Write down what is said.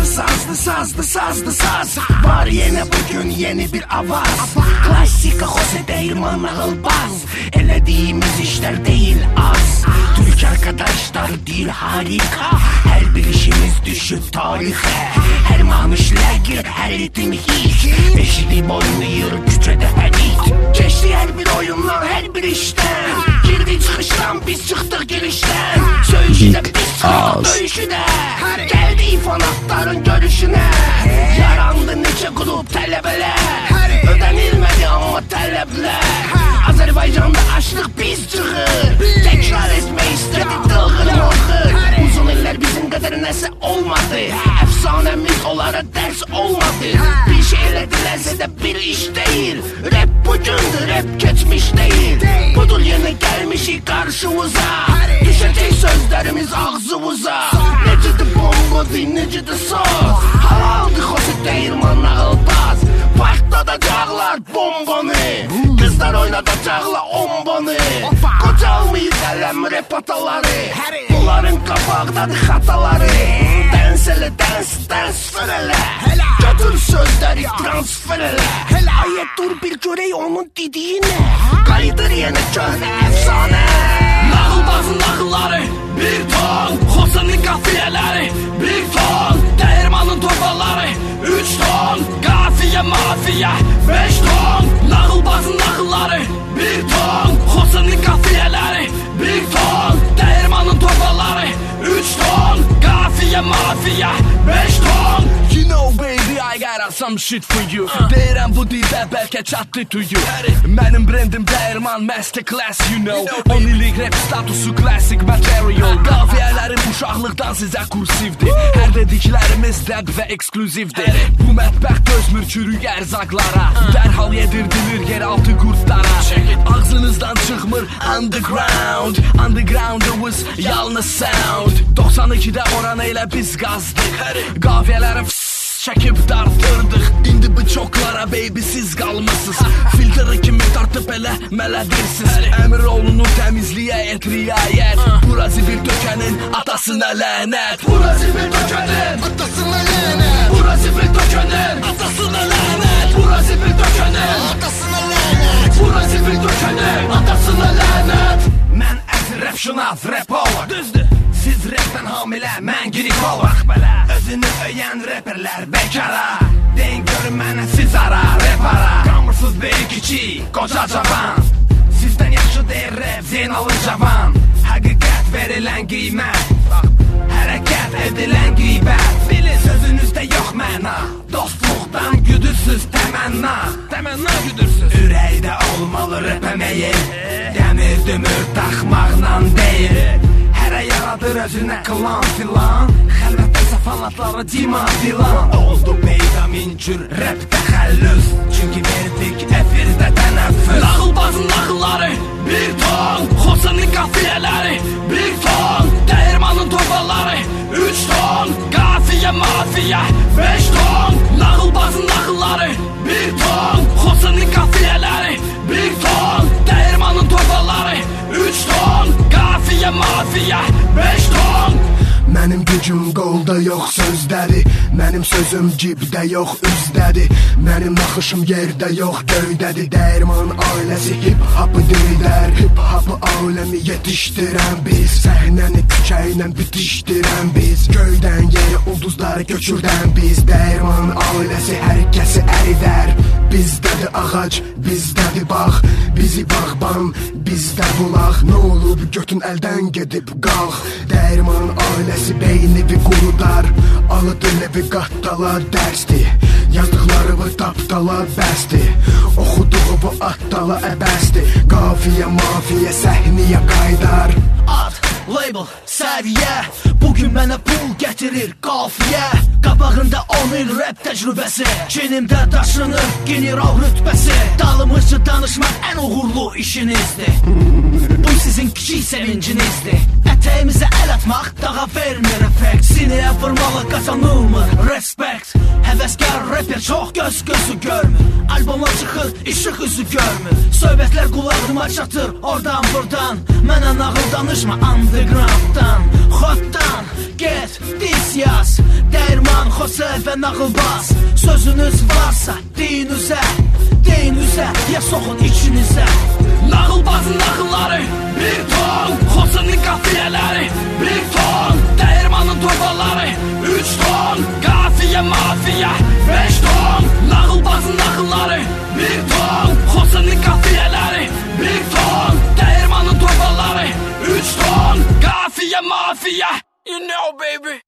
saz. Var yine bugün yeni bir avaz. Klasika Jose Değirman ağılbaz. Elediğimiz işler değil az. Türk arkadaşlar değil harika. Her bir işimiz düşüp tarihe. Her mamışlar her ritim hit. Beşli boynuyur küçede her it. Geçti her bir oyundan her bir işten. Girdi çıkıştan biz çıktık girişten. Söğüşüde biz çıktık dövüşüde. Geldi fanatların görüşüne. Yarandı nice grup tələbələr. Ödənilmədi amma tələblər. Azərbaycanda açlıq biz çıxır. Təkrar etmək istədi dılğır morxır. Uzun iller bizim qədər nəsə olmadı. Əfsanəmiz onlara dərs olmadı. Bir şey elədilərsə də bir iş deyil. Rap bugündür, rap keçmiş deyil. Budur yenə gəlmişik qarşımıza. Düşəcək sözlərimiz ağzımıza. Necədir bongozi, necədir söz. Halaldır Jose Değirman ağılbaz. Partladacaqlar bombonu. Kızlar oynadacaqlar ombonu. Qocalmayız ələm rap ataları. Bunların qabaqdadır xataları. Dəns elə, dəns fırələ. Götür sözləri transfer elə. Ayət dur bir görək onun dediyi nə. Qayıdır yenə köhnə əfsanə. Nağılbazın nağılları bir ton. Jose'nin qafiyələri bir ton. Değirmanın torbaları 3 ton. Qafiyə mafiyə 5 ton. Nağılbazın nağılları bir ton. Jose'nin qafiyələri bir ton. Değirmanın torbaları 3 ton. Qafiyə mafiyə 5 ton. You know baby I got some shit for you. Deyirəm bu dildə bəlkə çatdı to you. Mənim brandim Değirman masterclass you know. 10 illik rap statusu classic material. Qafiyələrim uşaqlıqdan sizə kursivdir. Hər dediklərimiz dəb və ekskluzivdir. Bu mətbəx dözmür çürük ərzaqlara. Dərhal yedirdilir yeraltı qurtlara. Ağzınızdan çıxmır underground. Undergroundımız yalnız sound. 92-də oranı elə biz qazdıq. Qafiyələri çəkib dartırdıq. İndi bu çoxlara baby siz qalmısınız. Filtri kimi tartıb elə mələdirsiniz. Əmiroğlunu təmizliyə et riayət. Burası bir dökənin atasına lənət. Burası bir dökənin atasına lənət. Burası bir dökənin atasına lənət. Burası bir dökənin atasına lənət. Burası bir dökənin atasına lənət. Mən əsr rap şınav, rap over. Düzdür. Siz rapdən hamilə, mən girik olur. Özünü öyən rapperlər bekara. Deyin görün mənə siz ara, rap ara. Qamırsız böyük kiçik, qoca cavan. Sizdən yaxşı deyir rap, Zeynalın cavan. Həqiqət verilən qiymət, hərəkət edilən qeybət. Bilin sözünüzdə yox məna. Dostluqdan güdürsüz təmənna. Təmənna güdürsüz. Ürəkdə olmalı rap əməyi. Dəmir dümür taxmaqla deyil. Hərə yaradır özünə klan filan. Xəlvətdə fanatları diman filan. Oldu peyda min cür rap təxəllüs. Çünki verdik efirdə tənəffüs. Nağılbazın nağılları bir ton. Jose'nin qafiyələri bir ton. Değirmanın torbaları 3 ton. Qafiyə mafiyə 5 ton. Nağılbazın nağılları bir ton. Jose'nin qafiyələri bir ton. Değirmanın torbaları 3 ton. Qafiyə mafiyə 5 ton. Mənim gücüm qolda yox sözdədir. Mənim sözüm cibdə yox üzdədir. Mənim naxışım yerdə yox göydədir. Değirman ailəsi hip-hop'ı dillər. Hip-hop'ı aləmi yetişdirən biz. Səhnəni tükəylə bitişdirən biz. Göydən yeri ulduzları göçürdən biz. Değirman ailəsi hər kəsi əridər. Bizdədir ağac, bizdədir bağ. Bizi bağban, bizdə bulaq. Nə olub götün əldən gedib qalx. Değirman ailəsi beynivi qurudar. Alı dilevi qattala dərsdir. Yazdıqlarımı tapdala bəsdir. Oxuduğu bu attala əbəsdir. Qafiyə mafiyə səhniyə qaydar. Ad, label, səviyyə. Bugün mənə pul gətirir qafiyə. Qabağında 10 il rap təcrübəsi. Kinimdə daşınır general rütbəsi. Dalımızcı danışmaq ən uğurlu işinizdir. Bu sizin kiçik sevincinizdir. Ətəyimizə əl atmaq dağa vermir effekt. Sinəyə vurmalı qazanılmır respekt. Həvəskar rapper çox gözü görmür. Albomlar çıxır, işıq üzü görmür. Söhbətlər qulağıma çatır oradan buradan. Mənə nağıl danışma undergrounddan. Xotdan get dis yaz. Değirman Jose Qısa və nağılbaz sözünüz varsa deyin üzə, ya soxun içinizə. Nağılbazın nağılları bir ton, Xosanın qafiyələri bir ton, dəyirmanın torbaları 3 ton, qafiyə mafiyə 5 ton. Nağılbazın nağılları bir ton, Xosanın qafiyələri bir ton, dəyirmanın torbaları 3 ton, qafiyə mafiyə. You know baby.